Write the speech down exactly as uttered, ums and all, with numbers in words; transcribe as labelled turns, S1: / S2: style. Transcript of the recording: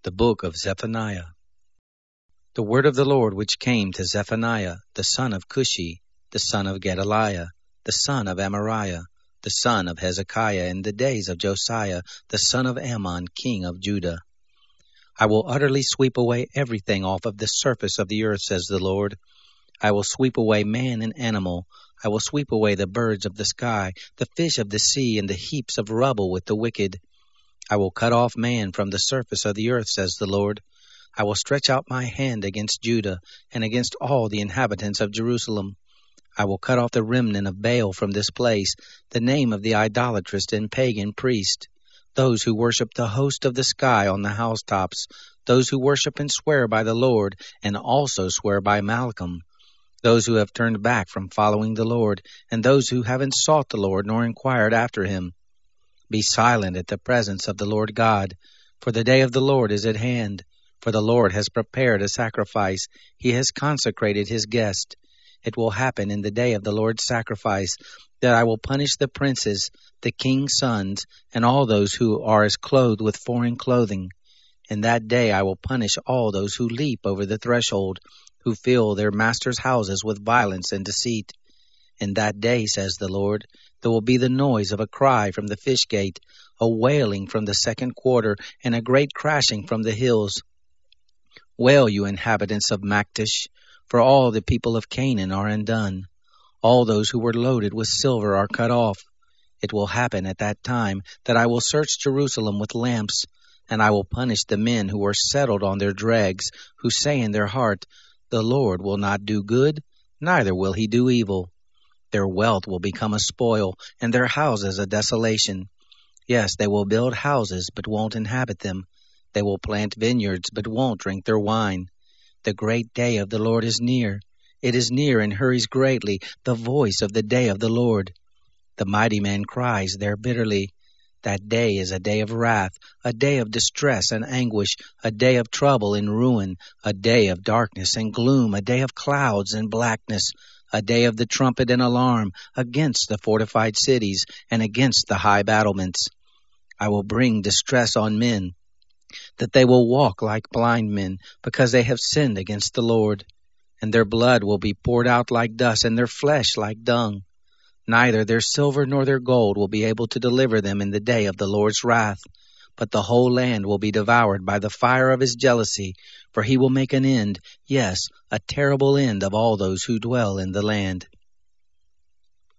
S1: The Book of Zephaniah. The word of the Lord which came to Zephaniah, the son of Cushi, the son of Gedaliah, the son of Amariah, the son of Hezekiah, in the days of Josiah, the son of Ammon, king of Judah. I will utterly sweep away everything off of the surface of the earth, says the Lord. I will sweep away man and animal. I will sweep away the birds of the sky, the fish of the sea, and the heaps of rubble with the wicked. I will cut off man from the surface of the earth, says the Lord. I will stretch out my hand against Judah and against all the inhabitants of Jerusalem. I will cut off the remnant of Baal from this place, the name of the idolatrous and pagan priest, those who worship the host of the sky on the housetops, those who worship and swear by the Lord, and also swear by Malcolm, those who have turned back from following the Lord, and those who haven't sought the Lord nor inquired after him. Be silent at the presence of the Lord God, for the day of the Lord is at hand. For the Lord has prepared a sacrifice. He has consecrated his guest. It will happen in the day of the Lord's sacrifice that I will punish the princes, the king's sons, and all those who are as clothed with foreign clothing. In that day I will punish all those who leap over the threshold, who fill their masters' houses with violence and deceit. In that day, says the Lord, there will be the noise of a cry from the fish gate, a wailing from the second quarter, and a great crashing from the hills. Wail, you inhabitants of Maktesh, for all the people of Canaan are undone. All those who were loaded with silver are cut off. It will happen at that time that I will search Jerusalem with lamps, and I will punish the men who are settled on their dregs, who say in their heart, the Lord will not do good, neither will he do evil. Their wealth will become a spoil, and their houses a desolation. Yes, they will build houses, but won't inhabit them. They will plant vineyards, but won't drink their wine. The great day of the Lord is near. It is near and hurries greatly, the voice of the day of the Lord. The mighty man cries there bitterly. That day is a day of wrath, a day of distress and anguish, a day of trouble and ruin, a day of darkness and gloom, a day of clouds and blackness, a day of the trumpet and alarm against the fortified cities and against the high battlements. I will bring distress on men, that they will walk like blind men, because they have sinned against the Lord. And their blood will be poured out like dust, and their flesh like dung. Neither their silver nor their gold will be able to deliver them in the day of the Lord's wrath. But the whole land will be devoured by the fire of his jealousy, for he will make an end, yes, a terrible end of all those who dwell in the land.